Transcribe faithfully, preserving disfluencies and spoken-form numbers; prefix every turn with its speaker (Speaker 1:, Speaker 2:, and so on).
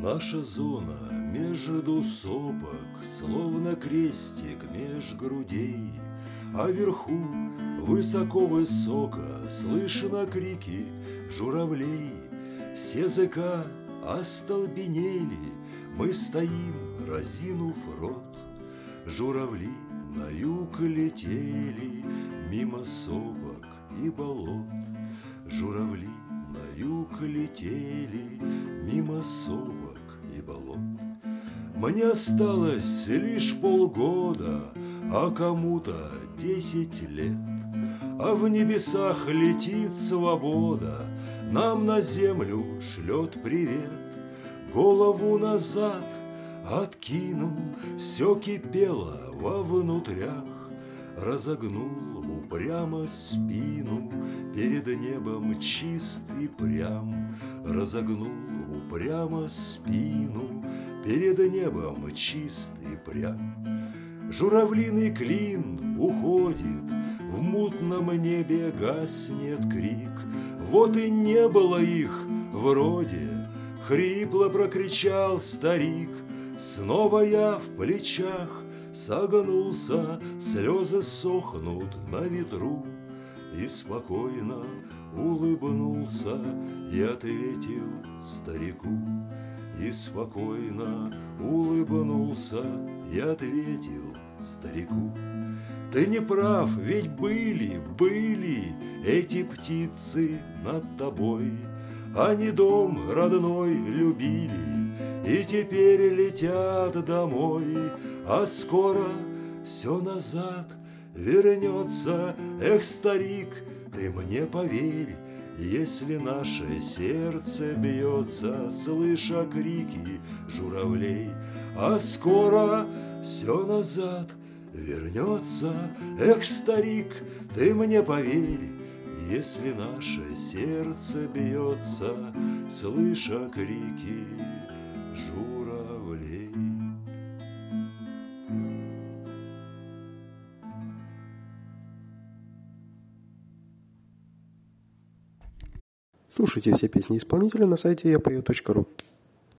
Speaker 1: Наша зона между сопок, словно крестик меж грудей, а вверху, высоко-высоко, слышно крики журавлей. С языка остолбенели, мы стоим, разинув рот. Журавли на юг летели мимо сопок и болот. Журавли на юг летели мимо сопок и болот. Мне осталось лишь полгода, а кому-то десять лет. А в небесах летит свобода, нам на землю шлет привет. Голову назад откинул, все кипело во внутрях. Разогнул упрямо спину, перед небом чист и прям. Разогнул упрямо спину, перед небом чист и прям. Журавлиный клин уходит, в мутном небе гаснет крик. Вот и не было их вроде, хрипло прокричал старик. Снова я в плечах согнулся, слезы сохнут на ветру. И спокойно улыбнулся и ответил старику. И спокойно улыбнулся и ответил старику. Ты не прав, ведь были, были эти птицы над тобой. Они дом родной любили и теперь летят домой. А скоро все назад вернется. Эх, старик, ты мне поверь, если наше сердце бьется, слыша крики журавлей. А скоро все назад вернется. Эх, старик, ты мне поверь, если наше сердце бьется, слыша крики журавлей.
Speaker 2: Слушайте все песни исполнителя на сайте я пою точка ру.